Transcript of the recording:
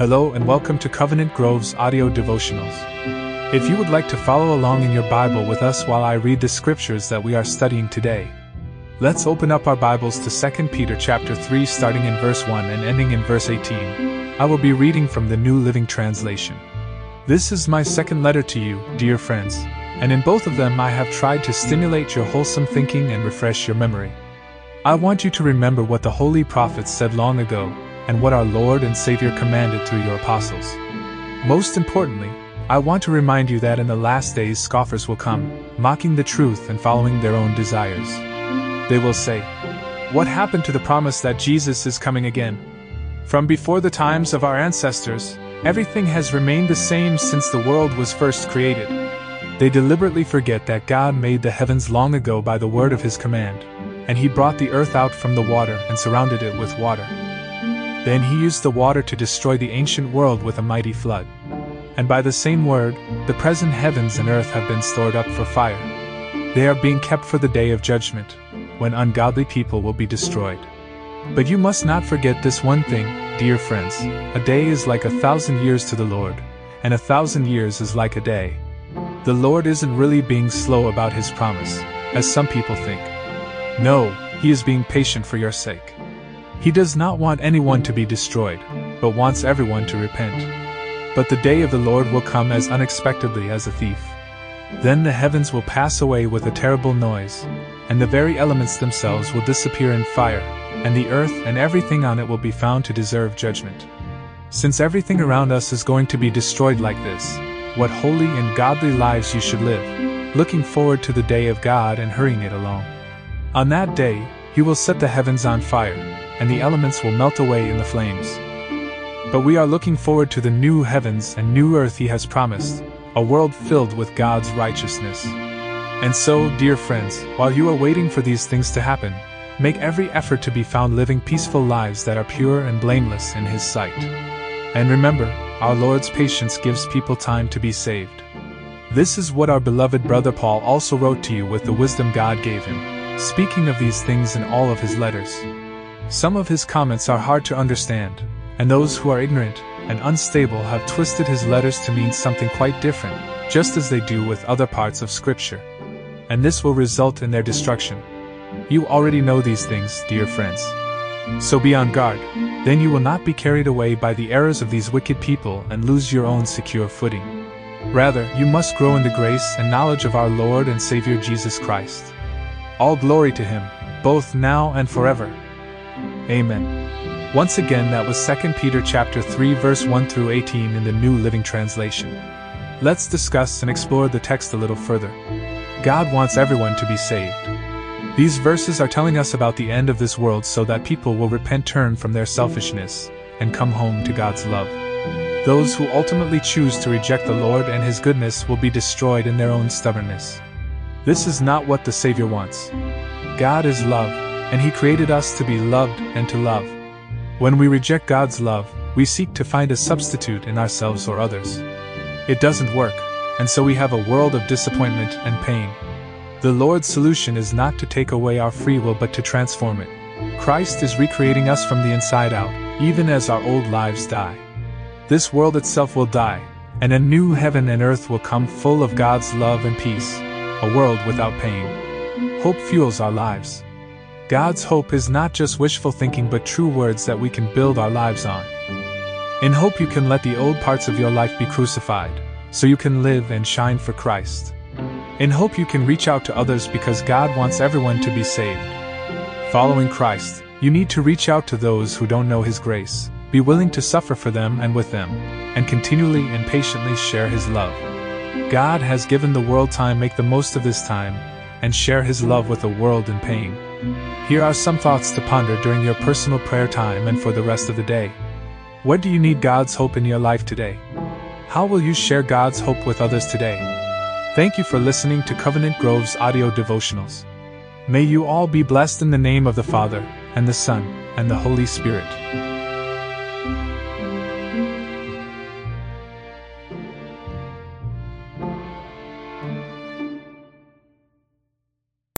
Hello and welcome to Covenant Grove's audio devotionals. If you would like to follow along in your Bible with us while I read the scriptures that we are studying today, let's open up our Bibles to 2 Peter chapter 3 starting in verse 1 and ending in verse 18. I will be reading from the New Living Translation. This is my second letter to you, dear friends, and in both of them I have tried to stimulate your wholesome thinking and refresh your memory. I want you to remember what the holy prophets said long ago, and what our Lord and Savior commanded through your apostles. Most importantly, I want to remind you that in the last days scoffers will come, mocking the truth and following their own desires. They will say, "What happened to the promise that Jesus is coming again? From before the times of our ancestors, everything has remained the same since the world was first created." They deliberately forget that God made the heavens long ago by the word of His command, and He brought the earth out from the water and surrounded it with water. Then He used the water to destroy the ancient world with a mighty flood. And by the same word, the present heavens and earth have been stored up for fire. They are being kept for the day of judgment, when ungodly people will be destroyed. But you must not forget this one thing, dear friends: a day is like 1,000 years to the Lord, and 1,000 years is like a day. The Lord isn't really being slow about His promise, as some people think. No, He is being patient for your sake. He does not want anyone to be destroyed, but wants everyone to repent. But the day of the Lord will come as unexpectedly as a thief. Then the heavens will pass away with a terrible noise, and the very elements themselves will disappear in fire, and the earth and everything on it will be found to deserve judgment. Since everything around us is going to be destroyed like this, what holy and godly lives you should live, looking forward to the day of God and hurrying it along. On that day, He will set the heavens on fire, and the elements will melt away in the flames. But we are looking forward to the new heavens and new earth He has promised, a world filled with God's righteousness. And so, dear friends, while you are waiting for these things to happen, make every effort to be found living peaceful lives that are pure and blameless in His sight. And remember, our Lord's patience gives people time to be saved. This is what our beloved brother Paul also wrote to you with the wisdom God gave him, speaking of these things in all of his letters. Some of his comments are hard to understand, and those who are ignorant and unstable have twisted his letters to mean something quite different, just as they do with other parts of Scripture. And this will result in their destruction. You already know these things, dear friends. So be on guard, then you will not be carried away by the errors of these wicked people and lose your own secure footing. Rather, you must grow in the grace and knowledge of our Lord and Savior Jesus Christ. All glory to Him, both now and forever. Amen. Once again, that was 2 Peter chapter 3 verse 1 through 18 in the New Living Translation. Let's discuss and explore the text a little further. God wants everyone to be saved. These verses are telling us about the end of this world so that people will turn from their selfishness, and come home to God's love. Those who ultimately choose to reject the Lord and His goodness will be destroyed in their own stubbornness. This is not what the Savior wants. God is love, and He created us to be loved and to love. When we reject God's love, we seek to find a substitute in ourselves or others. It doesn't work, and so we have a world of disappointment and pain. The Lord's solution is not to take away our free will but to transform it. Christ is recreating us from the inside out, even as our old lives die. This world itself will die, and a new heaven and earth will come full of God's love and peace, a world without pain. Hope fuels our lives. God's hope is not just wishful thinking but true words that we can build our lives on. In hope you can let the old parts of your life be crucified, so you can live and shine for Christ. In hope you can reach out to others because God wants everyone to be saved. Following Christ, you need to reach out to those who don't know His grace, be willing to suffer for them and with them, and continually and patiently share His love. God has given the world time. Make the most of this time, and share His love with a world in pain. Here are some thoughts to ponder during your personal prayer time and for the rest of the day. Where do you need God's hope in your life today? How will you share God's hope with others today? Thank you for listening to Covenant Grove's audio devotionals. May you all be blessed in the name of the Father, and the Son, and the Holy Spirit.